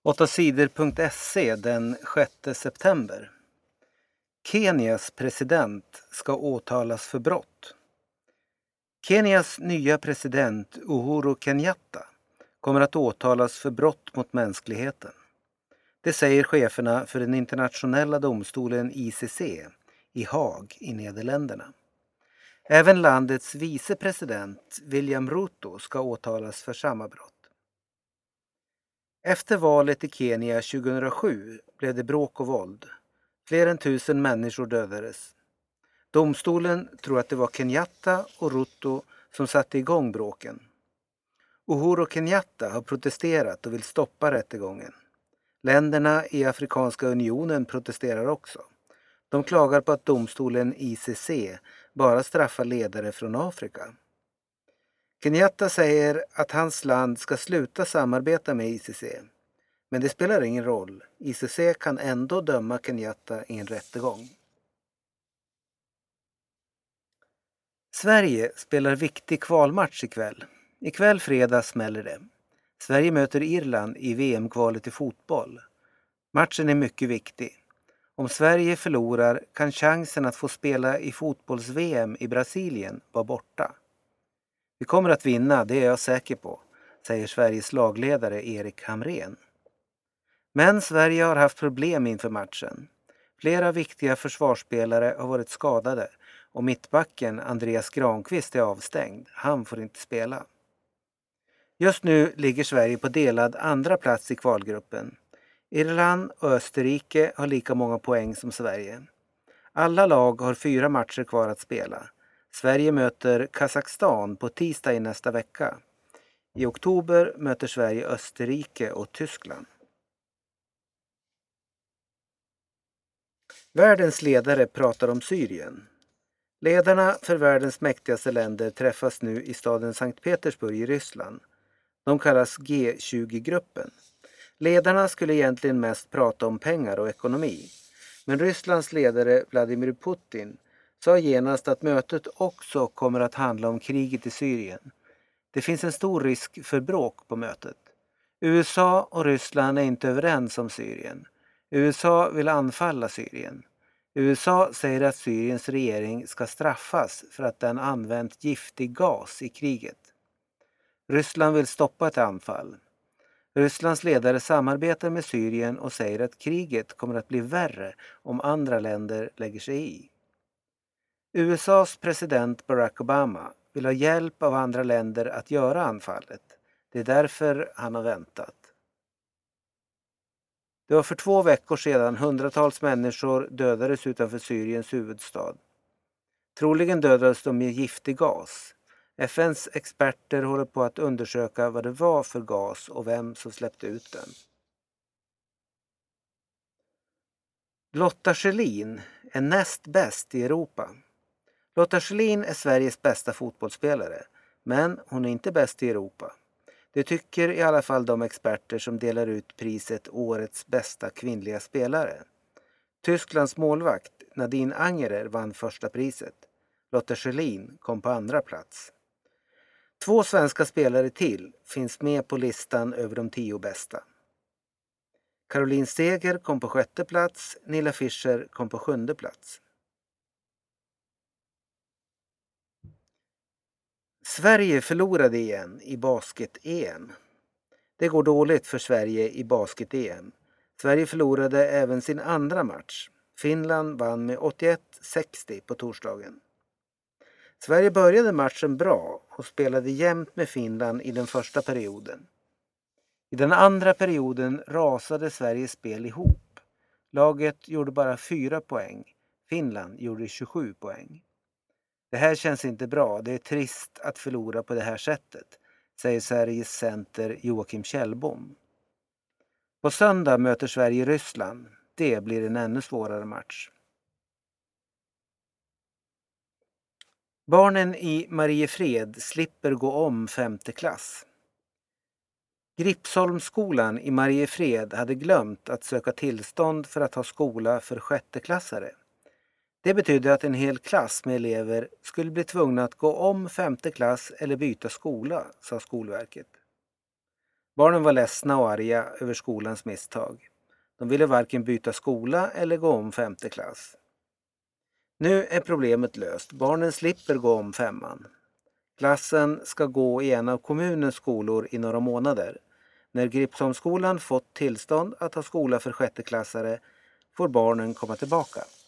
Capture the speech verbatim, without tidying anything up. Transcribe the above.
åtta sidor punkt se den sjätte september. Kenias president ska åtalas för brott. Kenias nya president Uhuru Kenyatta kommer att åtalas för brott mot mänskligheten. Det säger cheferna för den internationella domstolen I C C i Haag i Nederländerna. Även landets vicepresident William Ruto ska åtalas för samma brott. Efter valet i Kenya tjugohundrasju blev det bråk och våld. Fler än tusen människor dödades. Domstolen tror att det var Kenyatta och Ruto som satte igång bråken. Uhuru Kenyatta har protesterat och vill stoppa rättegången. Länderna i Afrikanska unionen protesterar också. De klagar på att domstolen I C C bara straffar ledare från Afrika. Kenyatta säger att hans land ska sluta samarbeta med I C C. Men det spelar ingen roll. I C C kan ändå döma Kenyatta i en rättegång. Sverige spelar viktig kvalmatch ikväll. Ikväll fredag smäller det. Sverige möter Irland i V M-kvalet i fotboll. Matchen är mycket viktig. Om Sverige förlorar kan chansen att få spela i fotbolls-V M i Brasilien vara borta. Vi kommer att vinna, det är jag säker på, säger Sveriges lagledare Erik Hamrén. Men Sverige har haft problem inför matchen. Flera viktiga försvarsspelare har varit skadade och mittbacken Andreas Granqvist är avstängd. Han får inte spela. Just nu ligger Sverige på delad andra plats i kvalgruppen. Irland och Österrike har lika många poäng som Sverige. Alla lag har fyra matcher kvar att spela. Sverige möter Kazakstan på tisdag i nästa vecka. I oktober möter Sverige Österrike och Tyskland. Världens ledare pratar om Syrien. Ledarna för världens mäktigaste länder träffas nu i staden Sankt Petersburg i Ryssland. De kallas G tjugo-gruppen. Ledarna skulle egentligen mest prata om pengar och ekonomi. Men Rysslands ledare Vladimir Putin sa genast att mötet också kommer att handla om kriget i Syrien. Det finns en stor risk för bråk på mötet. U S A och Ryssland är inte överens om Syrien. U S A vill anfalla Syrien. U S A säger att Syriens regering ska straffas för att den använt giftig gas i kriget. Ryssland vill stoppa ett anfall. Rysslands ledare samarbetar med Syrien och säger att kriget kommer att bli värre om andra länder lägger sig i. U S A:s president Barack Obama vill ha hjälp av andra länder att göra anfallet. Det är därför han har väntat. Det var för två veckor sedan hundratals människor dödades utanför Syriens huvudstad. Troligen dödades de med giftig gas. F N:s experter håller på att undersöka vad det var för gas och vem som släppte ut den. Lotta Schelin är näst bäst i Europa. Lotta Schelin är Sveriges bästa fotbollsspelare, men hon är inte bäst i Europa. Det tycker i alla fall de experter som delar ut priset Årets bästa kvinnliga spelare. Tysklands målvakt Nadine Angerer vann första priset. Lotta Schelin kom på andra plats. Två svenska spelare till finns med på listan över de tio bästa. Caroline Seger kom på sjätte plats, Nilla Fischer kom på sjunde plats. Sverige förlorade igen i basket-E M. Det går dåligt för Sverige i basket-E M. Sverige förlorade även sin andra match. Finland vann med åttioett sextio på torsdagen. Sverige började matchen bra och spelade jämnt med Finland i den första perioden. I den andra perioden rasade Sveriges spel ihop. Laget gjorde bara fyra poäng. Finland gjorde tjugosju poäng. Det här känns inte bra. Det är trist att förlora på det här sättet, säger Sveriges center Joakim Kjellbom. På söndag möter Sverige Ryssland. Det blir en ännu svårare match. Barnen i Mariefred slipper gå om femte klass. Gripsholmsskolan i Mariefred hade glömt att söka tillstånd för att ha skola för sjätteklassare. Det betydde att en hel klass med elever skulle bli tvungna att gå om femte klass eller byta skola, sa Skolverket. Barnen var ledsna och arga över skolans misstag. De ville varken byta skola eller gå om femte klass. Nu är problemet löst. Barnen slipper gå om femman. Klassen ska gå i en av kommunens skolor i några månader. När Gripsholmsskolan fått tillstånd att ha skola för sjätteklassare får barnen komma tillbaka.